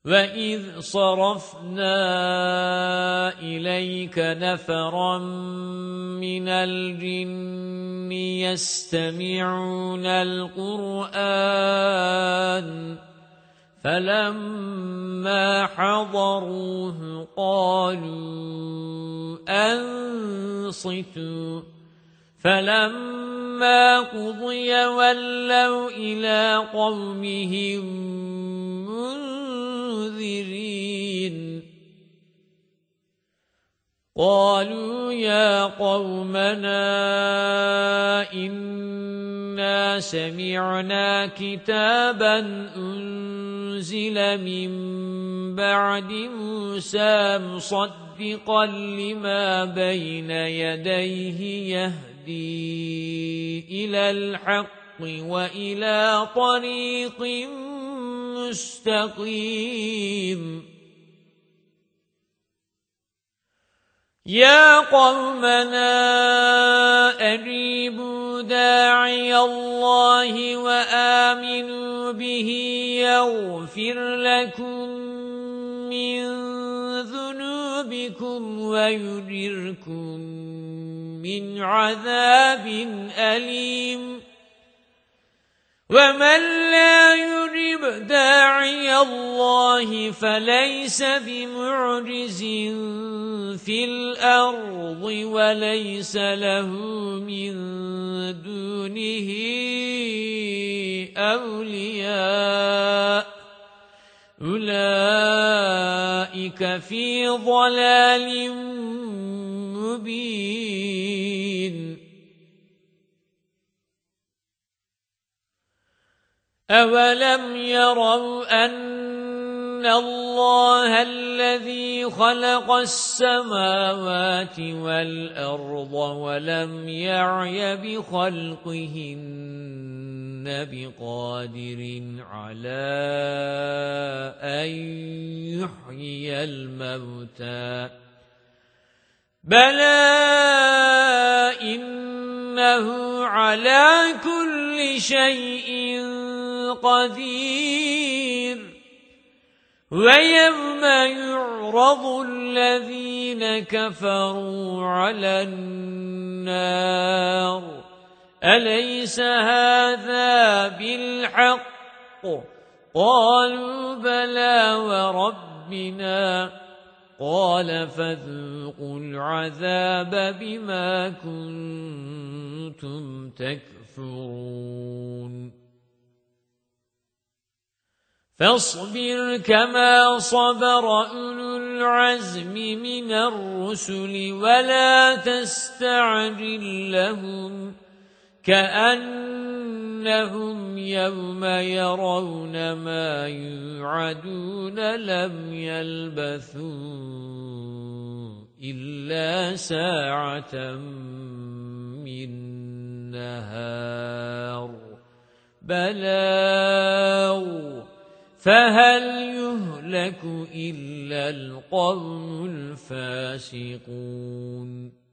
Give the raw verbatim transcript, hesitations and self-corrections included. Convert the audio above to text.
وَإِذْ صَرَفْنَا إِلَيْكَ نَفَرًا مِنَ الْجِنِّ يَسْتَمِعُونَ الْقُرْآنَ فَلَمَّا حَضَرُوهُ قَالُوا أَنصِتُوا فَلَمَّا قُضِيَ وَلَّوْا إِلَى قَوْمِهِمْ مُنذِرِينَ قَالُوا يَا قَوْمَنَا إِنَّا سَمِعْنَا كِتَابًا أُنزِلَ مِن بَعْدِ مُوسَى مُصَدِّقًا لِمَا بَيْنَ يَدَيْهِ يَهْدِي إِلَى الْحَقِّ وَإِلَى طَرِيقٍ مُسْتَقِيمٍ يَا قَوْمَنَا أَجِيبُوا دَاعِيَ اللَّهِ وَآمِنُوا بِهِ يَغْفِرْ لَكُم مِّن ذُنُوبِكُمْ وَيُجِرْكُم مِّنْ عَذَابٍ أَلِيمٍ وَمَن لَّا يُجِبْ دَاعِيَ اللَّهِ فَلَيْسَ بِمُعْجِزٍ فِي الْأَرْضِ وَلَيْسَ لَهُ مِن دُونِهِ أَوْلِيَاءُ أُولَئِكَ فِي ضَلَالٍ مُبِينٍ أَوَلَمْ يَرَوْا أَنَّ اللَّهَ الَّذِي خَلَقَ السَّمَاوَاتِ وَالْأَرْضَ وَلَمْ يَعْيَ بِخَلْقِهِنَّ بِقَادِرٍ عَلَى أَن يُحْيِيَ الْمَوْتَى بَلَى إِنَّهُ عَلَى كُلِّ شَيْءٍ قدير وَيَوْمَ يُعْرَضُ الَّذِينَ كَفَرُوا عَلَى النَّارِ أَلَيْسَ هَذَا بِالْحَقِّ قَالُوا بَلَى وَرَبِّنَا قَالَ فَذُوقُوا الْعَذَابَ بِمَا كُنتُمْ تَكْفُرُونَ فاصبر كما صبر أولو العزم من الرسل ولا تستعجل لهم كأنهم يوم يرون ما يوعدون لم يلبثوا إلا ساعة من نهار بلاغ فهل يهلك إلا القوم الفاسقون